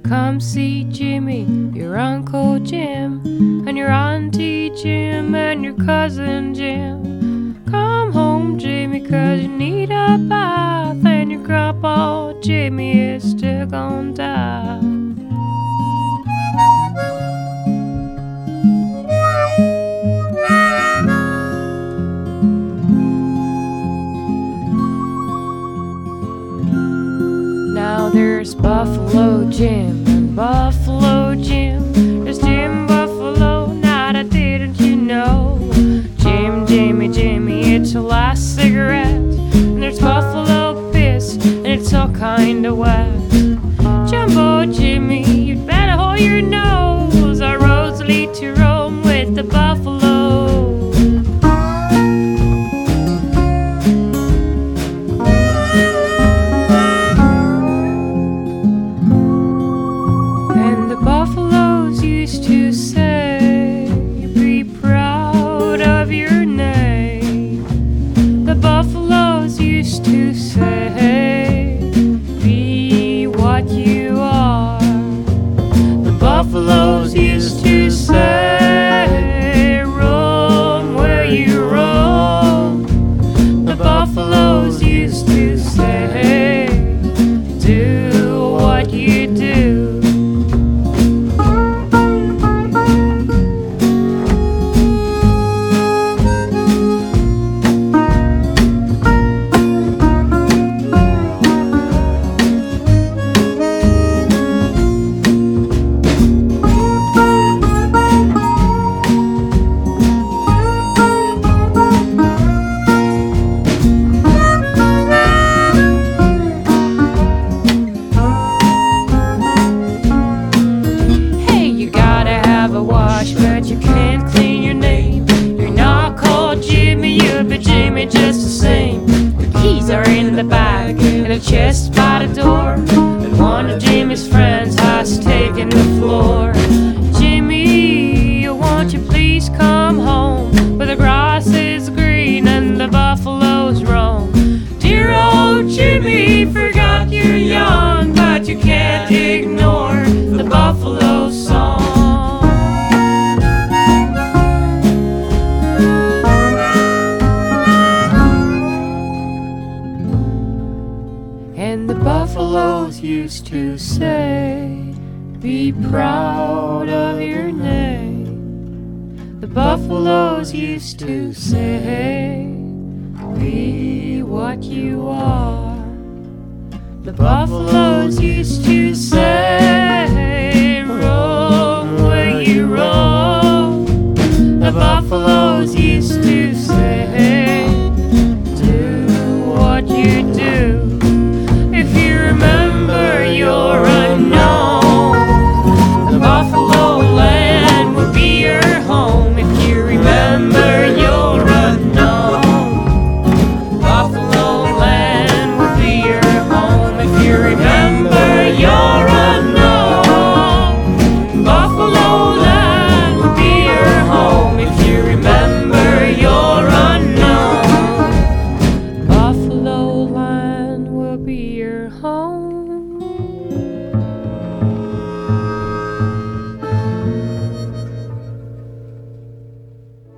Come see Jimmy, your Uncle Jim, and your Auntie Jim, and your Cousin Jim. Come home, Jimmy, 'cause you need a bath, and your Grandpa Jimmy is still gonna die. Now there's Buffalo Jim and Buffalo Jim. There's Jim Buffalo, now that didn't you know? Jim, Jimmy, Jimmy, it's your last cigarette. And there's Buffalo piss, and it's all kinda wet. Jumbo Jimmy, you'd better hold your nose. Our roads lead to Rome with the buffalo. And the buffaloes used to say, be proud of your name. The buffaloes used to say, be what you are. The buffaloes used to say, roam where you roam. The buffaloes used to say, do what you do. But you can't clean your name. You're not called Jimmy, you'll be Jimmy just the same. The keys are in the bag, in a chest by the door, and one of Jimmy's friends has taken the floor. Jimmy, won't you please come home, where the grass is green and the buffaloes roam. Dear old Jimmy, forgot you're young, but you can't ignore the buffalo song. And the buffaloes used to say, be proud of your name. The buffaloes used to say, be what you are. The buffaloes used to